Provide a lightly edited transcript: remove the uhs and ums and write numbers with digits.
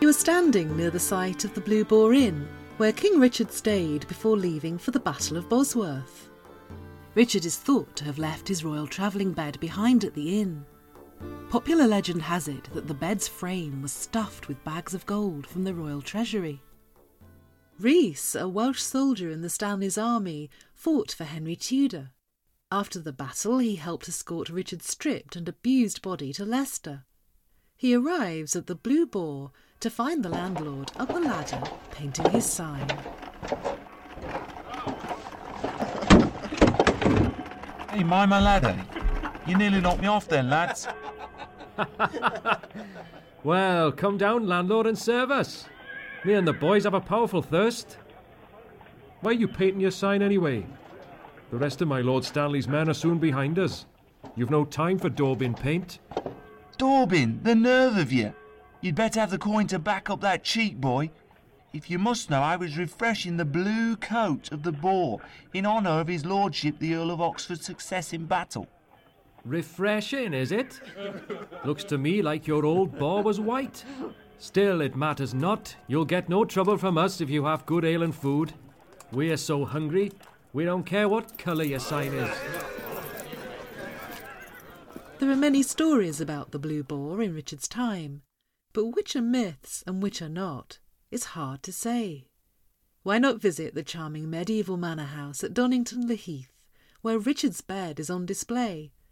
He was standing near the site of the Blue Boar Inn, where King Richard stayed before leaving for the Battle of Bosworth. Richard is thought to have left his royal travelling bed behind at the inn. Popular legend has it that the bed's frame was stuffed with bags of gold from the royal treasury. Rhys, a Welsh soldier in the Stanleys' army, fought for Henry Tudor. After the battle, he helped escort Richard's stripped and abused body to Leicester. He arrives at the Blue Boar to find the landlord up the ladder painting his sign. Hey, mind my ladder. You nearly knocked me off then, lads. Well, come down, landlord, and serve us. Me and the boys have a powerful thirst. Why are you painting your sign anyway? The rest of my Lord Stanley's men are soon behind us. You've no time for daubing paint. Daubin, the nerve of you. You'd better have the coin to back up that cheek, boy. If you must know, I was refreshing the blue coat of the boar in honour of his lordship the Earl of Oxford's success in battle. Refreshing, is it? Looks to me like your old boar was white. Still, it matters not. You'll get no trouble from us if you have good ale and food. We're so hungry, we don't care what colour your sign is. There are many stories about the Blue Boar in Richard's time, but which are myths and which are not is hard to say. Why not visit the charming medieval manor house at Donnington-le-Heath, where Richard's bed is on display,